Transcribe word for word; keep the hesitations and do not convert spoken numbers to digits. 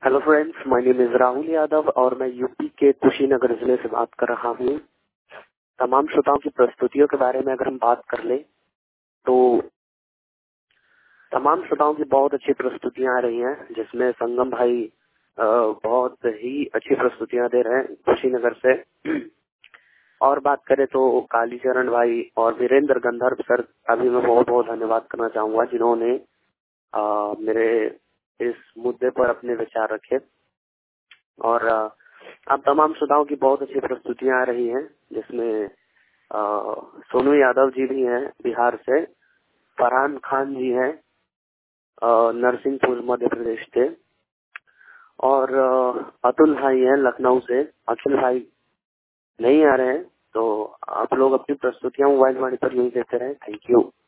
Hello friends, my name is Rahul Yadav और मैं UP के कुशीनगर जिले से बात कर रहा हूँ। तमाम श्रोताओं की प्रस्तुतियों के बारे में अगर हम बात कर ले तो तमाम श्रोताओं की बहुत अच्छी प्रस्तुतियां आ रही हैं, जिसमें संगम भाई अ, बहुत ही अच्छी प्रस्तुतियां दे रहे हैं कुशीनगर से। और बात करें तो कालीचरण भाई और वीरेंद्र गंधर्व सर का भी मैं बहुत बहुत धन्यवाद करना चाहूंगा, जिन्होंने अ, मेरे इस मुद्दे पर अपने विचार रखे। और अब तमाम श्रोताओं की बहुत अच्छी प्रस्तुतियां आ रही हैं, जिसमें अ, सोनू यादव जी भी हैं बिहार से, फरहान खान जी हैं अ, नरसिंहपुर मध्य प्रदेश से, और अ, अतुल भाई हैं लखनऊ से। अखिल भाई नहीं आ रहे हैं, तो आप लोग अपनी प्रस्तुतियां मोबाइल वाणी पर यही देते रहे। Thank you.